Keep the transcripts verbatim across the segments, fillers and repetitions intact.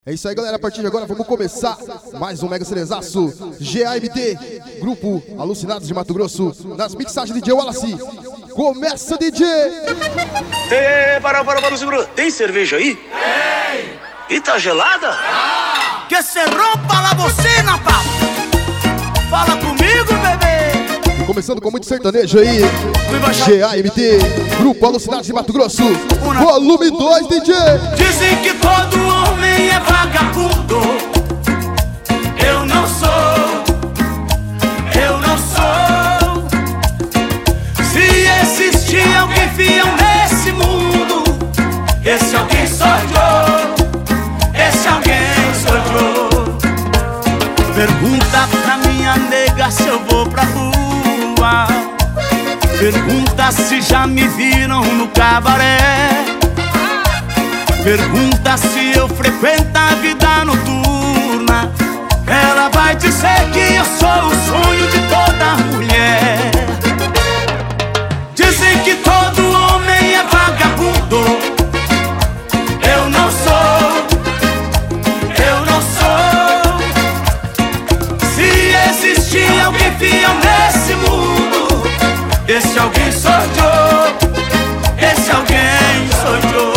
É isso aí, galera, a partir de agora vamos começar mais um Mega Cerezaço G A M T, Grupo Alucinados de Mato Grosso, nas mixagens de D J Wallace. Começa, D J! Ei, para, para, para, segura. Tem cerveja aí? Tem! E tá gelada? Ah! Que se rompa la bocina, papo! Fala comigo, bebê! E começando com muito sertanejo aí, G A M T, Grupo Alucinados de Mato Grosso, volume dois, D J! Dizem que todo homem é vagabundo. Eu não sou, eu não sou. Se existir alguém fiel nesse mundo, esse alguém sou eu, esse alguém sou eu. Pergunta pra minha nega se eu vou pra rua. Pergunta se já me viram no cabaré. Pergunta se eu frequento a vida noturna. Ela vai dizer que eu sou o sonho de toda mulher. Dizem que todo homem é vagabundo. Eu não sou, eu não sou. Se existir alguém fiel nesse mundo, esse alguém sou eu, esse alguém sou eu.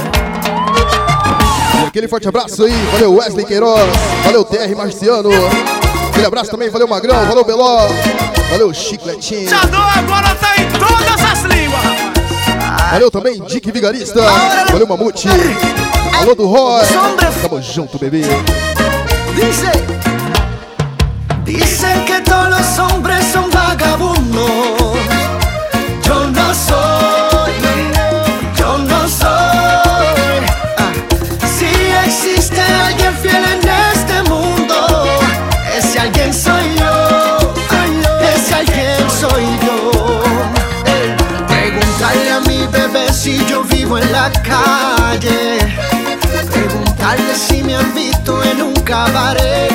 Aquele forte abraço aí, valeu Wesley Queiroz, valeu T R Marciano, aquele abraço também, valeu Magrão, valeu Beló, valeu Chicletinho. Jadô agora tá em todas as línguas, rapaz. Valeu também Dick Vigarista, valeu Mamute, alô do Roy, tamo junto, bebê. Dice, dicen que todos los hombres son vagabundos. Yo no soy, yo no soy. Ah, si existe alguien fiel en este mundo, ese alguien soy yo, ese alguien soy yo. Eh, Preguntarle a mi bebé si yo vivo en la calle. Preguntarle si me han visto en un cabaret.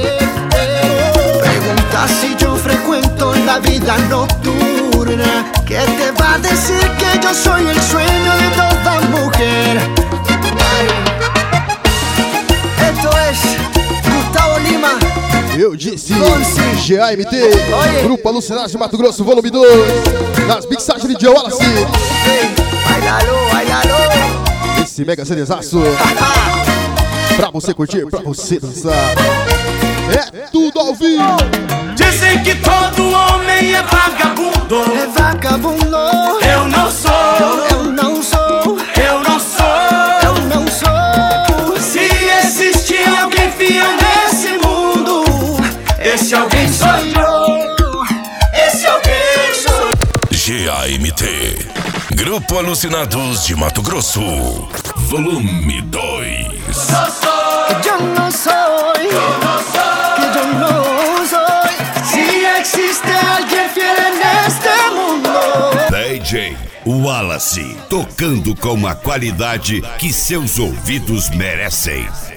Pregunta si yo frecuento la vida nocturna. ¿Qué te va a decir que yo soy el sueño de toda mujer? Ay. Esto es Gustavo Lima. Eu disse G A M T, Grupo Alucinados de Mato Grosso, volume dois, nas mixagens de D J Wallace. Bailalo, bailalo. Esse Mega Cerezaço, pra você curtir, pra você dançar. É tudo ao vivo. Dizem que todo homem é vagabundo. É vagabundo. Eu não sou, Eu não sou, eu não sou. eu não sou. Se existir alguém fiel nesse mundo, esse alguém sou eu, esse alguém sou eu. G A M T, Grupo Alucinados de Mato Grosso, volume dois. Que yo no soy, que yo no soy. Si existe alguien fiel en este mundo. D J Wallace, tocando com a qualidade que seus ouvidos merecem.